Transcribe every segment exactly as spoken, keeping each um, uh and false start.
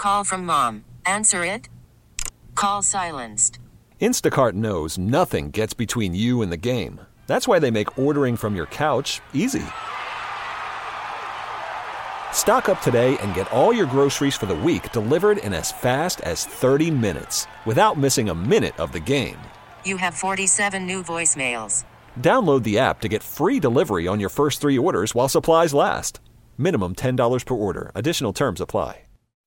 Call from mom. Answer it. Call silenced. Instacart knows nothing gets between you and the game. That's why they make ordering from your couch easy. Stock up today and get all your groceries for the week delivered in as fast as thirty minutes without missing a minute of the game. You have forty-seven new voicemails. Download the app to get free delivery on your first three orders while supplies last. Minimum ten dollars per order. Additional terms apply.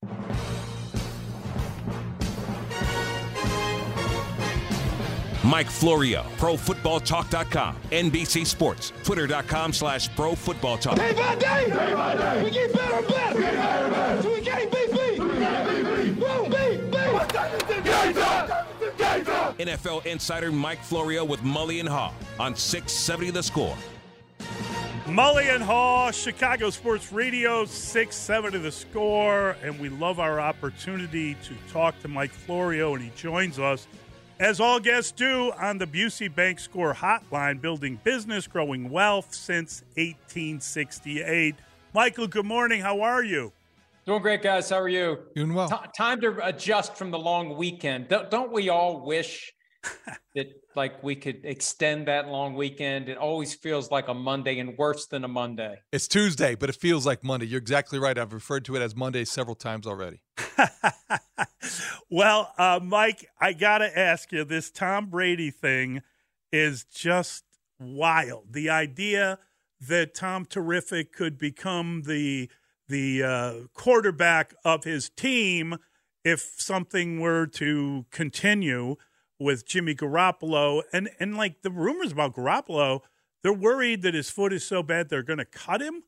Mike Florio, Pro Football Talk dot com, N B C Sports, Twitter dot com slash Pro Football Talk. Day by day, day by day, we get better and better. We get better and better. So we can't beat beat. We can't beat beat. Boom, beat, beat. Game's up. Game's up. N F L insider Mike Florio with Mully and Haw on six seventy The Score. Mully and Haw, Chicago Sports Radio, six seventy The Score, and we love our opportunity to talk to Mike Florio, and he joins us, as all guests do, on the Busey Bank Score Hotline, building business, growing wealth since eighteen sixty-eight. Michael, good morning. How are you? Doing great, guys. How are you? Doing well. T- time to adjust from the long weekend. Don't, don't we all wish that, like, we could extend that long weekend? It always feels like a Monday and worse than a Monday. It's Tuesday, but it feels like Monday. You're exactly right. I've referred to it as Monday several times already. Well, uh, Mike, I got to ask you, this Tom Brady thing is just wild. The idea that Tom Terrific could become the the uh, quarterback of his team if something were to continue with Jimmy Garoppolo. And, and like the rumors about Garoppolo, they're worried that his foot is so bad they're going to cut him.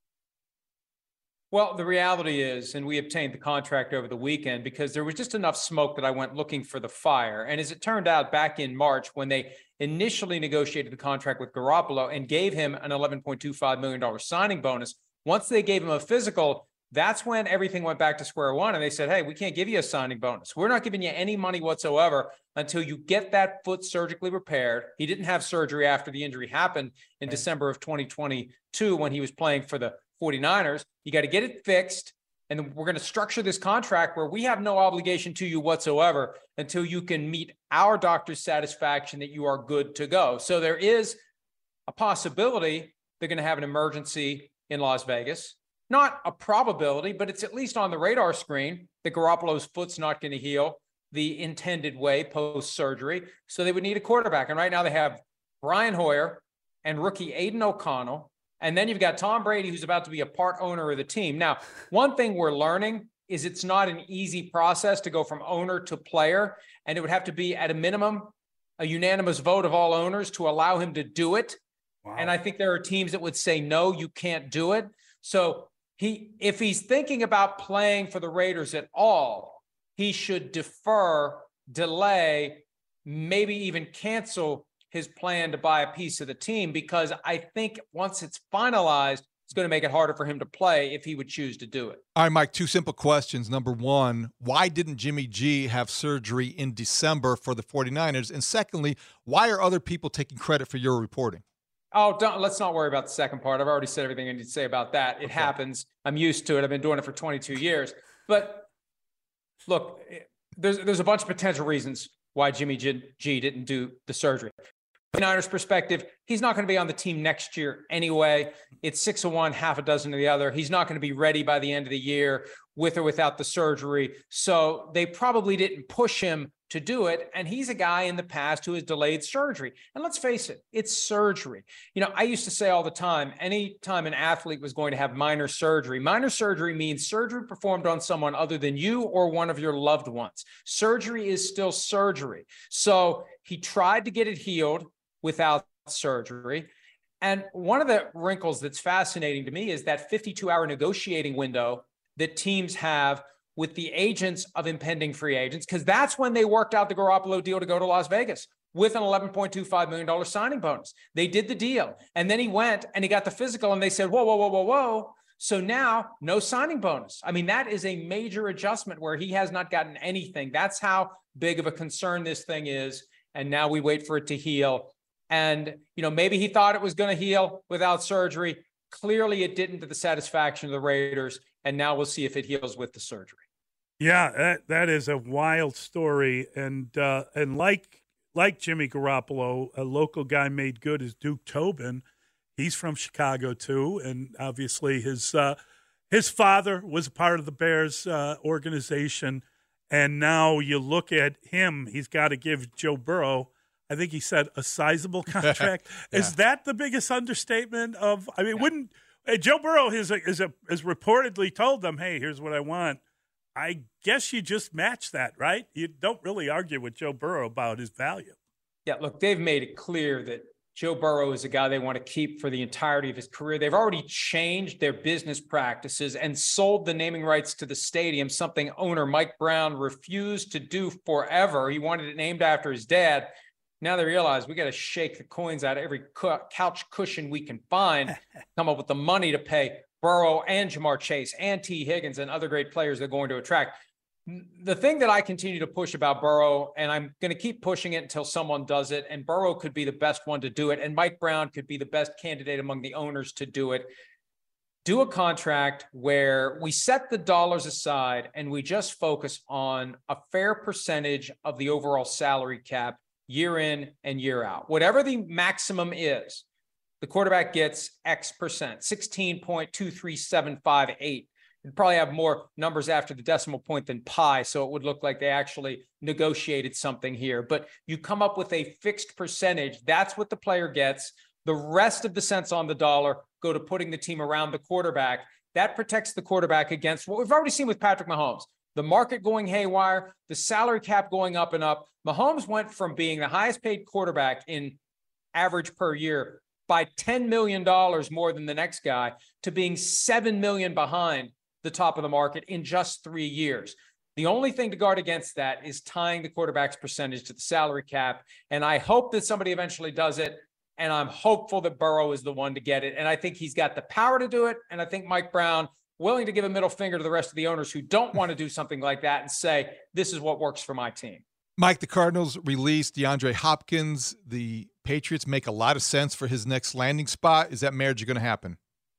Well, the reality is, and we obtained the contract over the weekend because there was just enough smoke that I went looking for the fire. And as it turned out, back in March, when they initially negotiated the contract with Garoppolo and gave him an eleven point two five million dollars signing bonus, once they gave him a physical, that's when everything went back to square one. And they said, hey, we can't give you a signing bonus. We're not giving you any money whatsoever until you get that foot surgically repaired. He didn't have surgery after the injury happened in December of twenty twenty-two when he was playing for the forty-niners. You got to get it fixed. And we're going to structure this contract where we have no obligation to you whatsoever until you can meet our doctor's satisfaction that you are good to go. So there is a possibility they're going to have an emergency in Las Vegas. Not a probability, but it's at least on the radar screen that Garoppolo's foot's not going to heal the intended way post-surgery. So they would need a quarterback. And right now they have Brian Hoyer and rookie Aiden O'Connell. And then you've got Tom Brady, who's about to be a part owner of the team. Now, one thing we're learning is it's not an easy process to go from owner to player. And it would have to be, at a minimum, a unanimous vote of all owners to allow him to do it. Wow. And I think there are teams that would say, no, you can't do it. So he, if he's thinking about playing for the Raiders at all, he should defer, delay, maybe even cancel his plan to buy a piece of the team, because I think once it's finalized, it's going to make it harder for him to play if he would choose to do it. All right, Mike, two simple questions. Number one, why didn't Jimmy G have surgery in December for the forty-niners? And secondly, why are other people taking credit for your reporting? Oh, don't, let's not worry about the second part. I've already said everything I need to say about that. It okay. happens. I'm used to it. I've been doing it for twenty-two years. But look, there's there's a bunch of potential reasons why Jimmy G, G didn't do the surgery. From the Niners' perspective, he's not going to be on the team next year anyway. It's six of one, half a dozen of the other. He's not going to be ready by the end of the year with or without the surgery. So they probably didn't push him to do it. And he's a guy in the past who has delayed surgery. And let's face it, it's surgery. You know, I used to say all the time, anytime an athlete was going to have minor surgery, minor surgery means surgery performed on someone other than you or one of your loved ones. Surgery is still surgery. So he tried to get it healed without surgery. And one of the wrinkles that's fascinating to me is that fifty-two hour negotiating window that teams have with the agents of impending free agents, because that's when they worked out the Garoppolo deal to go to Las Vegas with an eleven point two five million dollars signing bonus. They did the deal. And then he went and he got the physical and they said, whoa, whoa, whoa, whoa, whoa. So now no signing bonus. I mean, that is a major adjustment where he has not gotten anything. That's how big of a concern this thing is. And now we wait for it to heal. And, you know, maybe he thought it was going to heal without surgery. Clearly it didn't, to the satisfaction of the Raiders. And now we'll see if it heals with the surgery. Yeah, that that is a wild story, and uh, and like like Jimmy Garoppolo, a local guy made good is Duke Tobin. He's from Chicago too, and obviously his uh, his father was a part of the Bears uh, organization, and now you look at him. He's got to give Joe Burrow, I think he said, a sizable contract. yeah. Is that the biggest understatement of? I mean, yeah. wouldn't uh, Joe Burrow has is a, has reportedly told them, "Hey, here's what I want." I guess you just match that, right? You don't really argue with Joe Burrow about his value. Yeah, look, they've made it clear that Joe Burrow is a guy they want to keep for the entirety of his career. They've already changed their business practices and sold the naming rights to the stadium, something owner Mike Brown refused to do forever. He wanted it named after his dad. Now they realize we got to shake the coins out of every couch cushion we can find, come up with the money to pay Burrow and Jamar Chase and T. Higgins and other great players they're going to attract. The thing that I continue to push about Burrow, and I'm going to keep pushing it until someone does it, and Burrow could be the best one to do it, and Mike Brown could be the best candidate among the owners to do it. Do a contract where we set the dollars aside and we just focus on a fair percentage of the overall salary cap year in and year out. Whatever the maximum is, the quarterback gets X percent, sixteen point two three seven five eight. You'd probably have more numbers after the decimal point than pi, so it would look like they actually negotiated something here. But you come up with a fixed percentage. That's what the player gets. The rest of the cents on the dollar go to putting the team around the quarterback. That protects the quarterback against what we've already seen with Patrick Mahomes. The market going haywire, the salary cap going up and up. Mahomes went from being the highest paid quarterback in average per year by ten million dollars more than the next guy to being seven million dollars behind the top of the market in just three years. The only thing to guard against that is tying the quarterback's percentage to the salary cap. And I hope that somebody eventually does it. And I'm hopeful that Burrow is the one to get it. And I think he's got the power to do it. And I think Mike Brown willing to give a middle finger to the rest of the owners who don't want to do something like that and say, this is what works for my team. Mike, the Cardinals released DeAndre Hopkins. The Patriots make a lot of sense for his next landing spot. Is that marriage going to happen?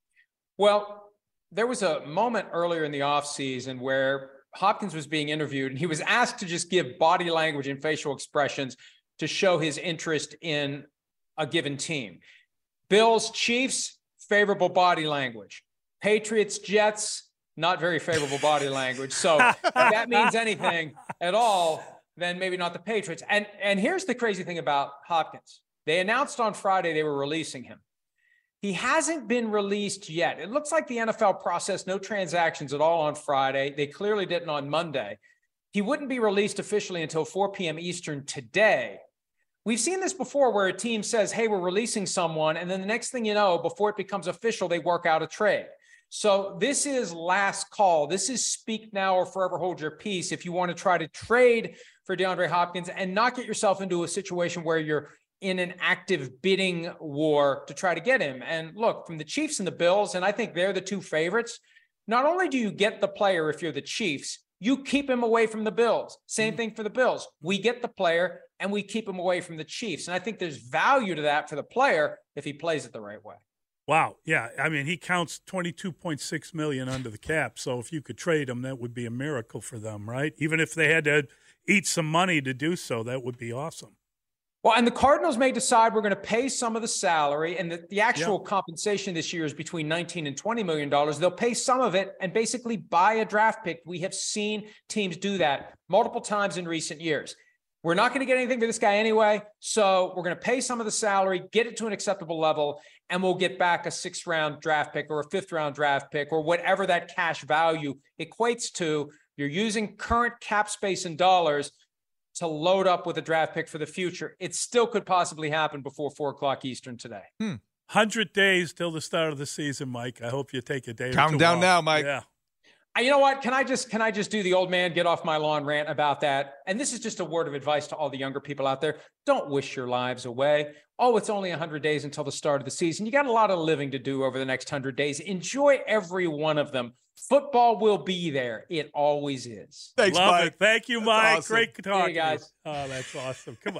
Well, there was a moment earlier in the offseason where Hopkins was being interviewed and he was asked to just give body language and facial expressions to show his interest in a given team. Bills, Chiefs, favorable body language. Patriots, Jets, not very favorable body language. So if that means anything at all, then maybe not the Patriots. And, and here's the crazy thing about Hopkins. They announced on Friday they were releasing him. He hasn't been released yet. It looks like the N F L processed no transactions at all on Friday. They clearly didn't on Monday. He wouldn't be released officially until four p.m. Eastern today. We've seen this before where a team says, hey, we're releasing someone, and then the next thing you know, before it becomes official, they work out a trade. So this is last call. This is speak now or forever hold your peace if you want to try to trade for DeAndre Hopkins and not get yourself into a situation where you're in an active bidding war to try to get him. And look, from the Chiefs and the Bills, and I think they're the two favorites, not only do you get the player if you're the Chiefs, you keep him away from the Bills. Same thing for the Bills. We get the player and we keep him away from the Chiefs. And I think there's value to that for the player if he plays it the right way. Wow. Yeah. I mean, he counts twenty-two point six million dollars under the cap. So if you could trade him, that would be a miracle for them, right? Even if they had to eat some money to do so, that would be awesome. Well, and the Cardinals may decide we're going to pay some of the salary, and the, the actual yep. compensation this year is between nineteen and twenty million dollars. They'll pay some of it and basically buy a draft pick. We have seen teams do that multiple times in recent years. We're not going to get anything for this guy anyway, so we're going to pay some of the salary, get it to an acceptable level, and we'll get back a sixth-round draft pick or a fifth-round draft pick or whatever that cash value equates to. You're using current cap space in dollars to load up with a draft pick for the future. It still could possibly happen before four o'clock Eastern today. Hmm. one hundred days till the start of the season, Mike. I hope you take a day or Count two down off. now, Mike. Yeah. You know what? Can I just can I just do the old man get off my lawn rant about that? And this is just a word of advice to all the younger people out there. Don't wish your lives away. Oh, it's only one hundred days until the start of the season. You got a lot of living to do over the next one hundred days. Enjoy every one of them. Football will be there. It always is. Thanks, Love Mike. It. Thank you, Mike. Awesome. Great talking. Hey, guys. Oh, that's awesome. Come on.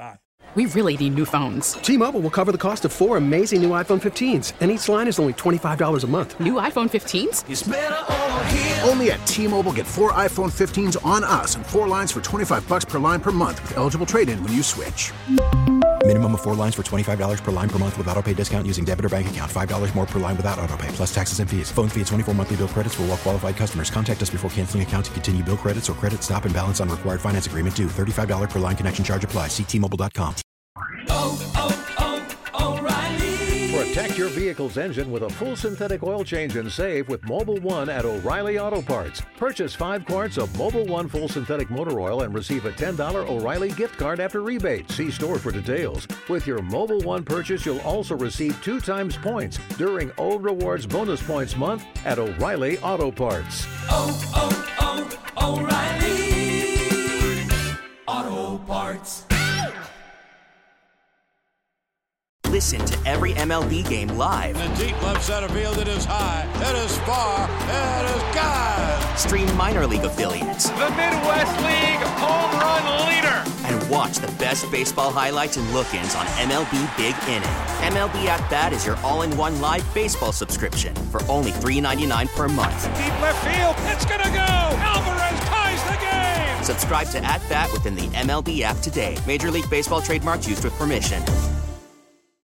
We really need new phones. T-Mobile will cover the cost of four amazing new iPhone fifteens, and each line is only twenty-five dollars a month. New iPhone fifteens? It's better over here. Only at T-Mobile, get four iPhone fifteens on us and four lines for twenty-five dollars per line per month with eligible trade-in when you switch. Minimum of four lines for twenty-five dollars per line per month with autopay discount using debit or bank account. five dollars more per line without autopay, plus taxes and fees. Phone fee at twenty-four monthly bill credits for well-qualified customers. Contact us before canceling account to continue bill credits or credit stop and balance on required finance agreement due. thirty-five dollars per line connection charge applies. See T Mobile dot com. Oh, oh, oh, O'Reilly. Protect your vehicle's engine with a full synthetic oil change and save with Mobil one at O'Reilly Auto Parts. Purchase five quarts of Mobil one full synthetic motor oil and receive a ten dollars O'Reilly gift card after rebate. See store for details. With your Mobil one purchase, you'll also receive two times points during O Rewards Bonus Points Month at O'Reilly Auto Parts. Oh, oh, oh, O'Reilly Auto Parts. Listen to every M L B game live. In the deep left center field, it is high, it is far, it is gone. Stream minor league affiliates. The Midwest League home run leader. And watch the best baseball highlights and look-ins on M L B Big Inning. M L B At Bat is your all-in-one live baseball subscription for only three ninety-nine per month. Deep left field, it's gonna go. Alvarez ties the game. Subscribe to At Bat within the M L B app today. Major League Baseball trademarks used with permission.